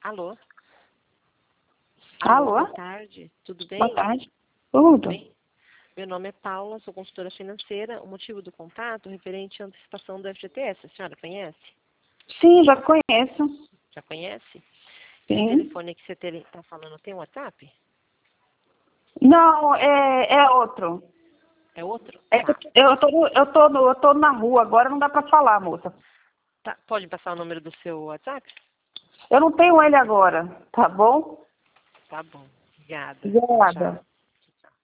Alô? Alô? Boa tarde, tudo bem? Boa tarde. Tudo. Bem? Meu nome é Paula, sou consultora financeira. O motivo do contato referente à antecipação do FGTS, a senhora conhece? Sim, já conheço. Já conhece? Esse Sim. telefone que você está falando tem WhatsApp? Não, é outro. É outro? É Tá. que eu tô na rua agora, não dá pra falar, moça. Tá. Pode passar o número do seu WhatsApp? Eu não tenho ele agora, tá bom? Tá bom. Obrigada. Tchau. Obrigada.